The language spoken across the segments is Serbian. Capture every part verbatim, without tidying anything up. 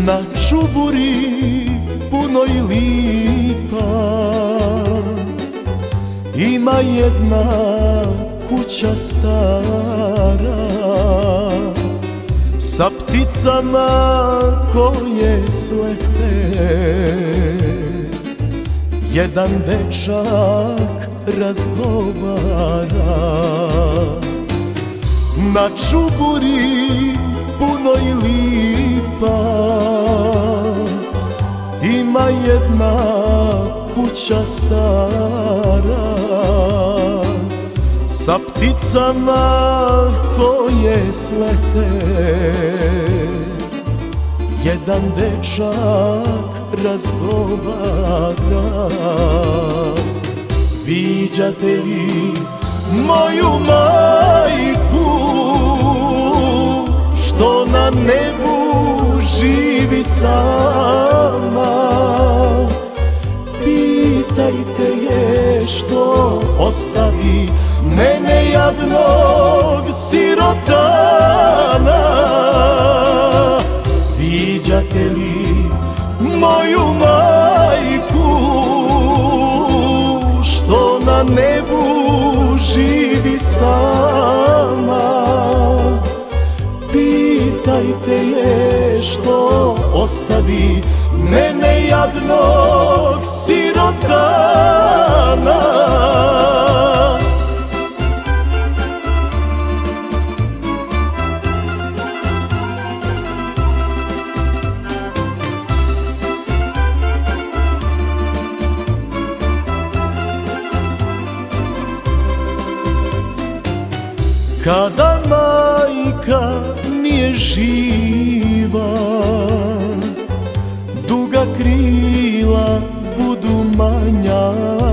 Na čuburi punoj lipa ima jedna kuća stara sa pticama koje slete. Jedan dečak razgovara. Na čuburi punoj lipa ima jedna kuća stara sa pticama koje slete. Jedan dečak razgovara. Viđate li moju majku što na nebu živi sama? Pitajte je što ostavi mene jadnog sirotana. Viđate li moju majku što na nebu živi sama? Pitajte je što ostavi mene jadnog sirotana. Kada majka nije živa, duga krila budu manja.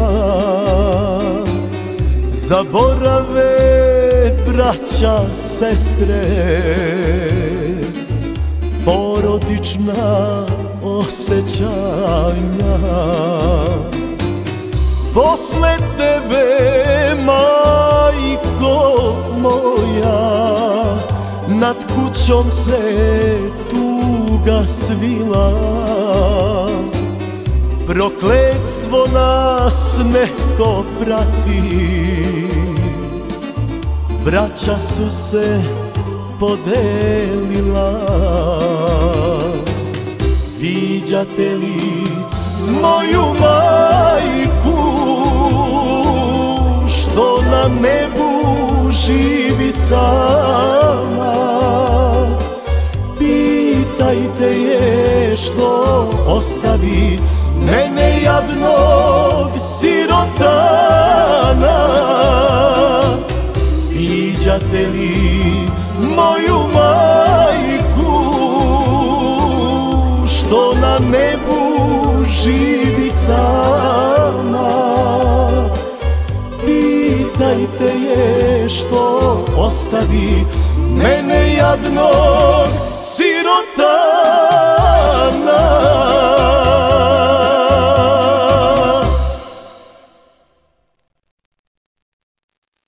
Zaborave braća, sestre, porodična osjećanja. Posle tebe, majko moja, nad kućom se tuga svila. Prokletstvo nas neko prati, braća su se podelila. Viđate li moju majku što na nebu živi sama? Pitajte je što ostavi mene jadnog sirotana. Viđate li moju majku što na nebu živi sama? Pitajte je što ostavi mene jadnog sirotana.